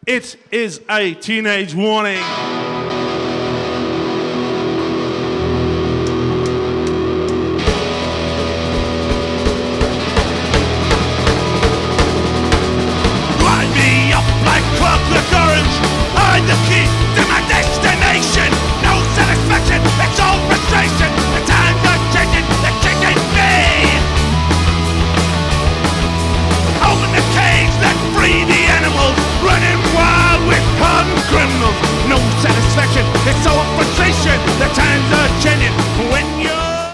It is a teenage warning. Light me up like Clockwork Orange. I'm the key to my destination. No satisfaction, it's all frustration. The times are changing, they're kicking me. Open the cage, let free the animals. Running wild with hardened criminals. No satisfaction, it's all frustration. The times are changing when you're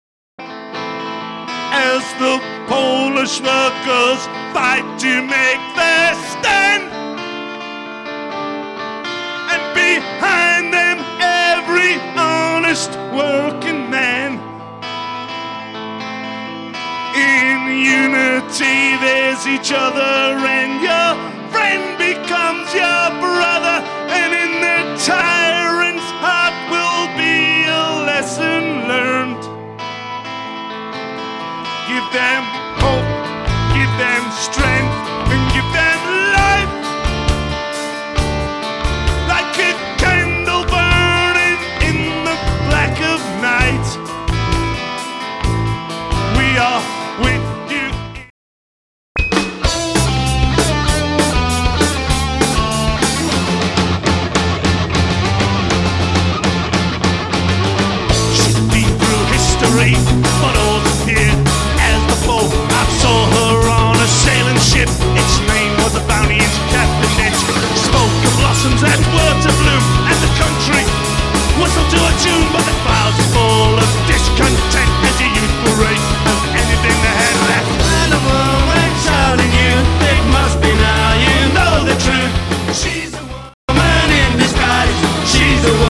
as the Polish workers fight to make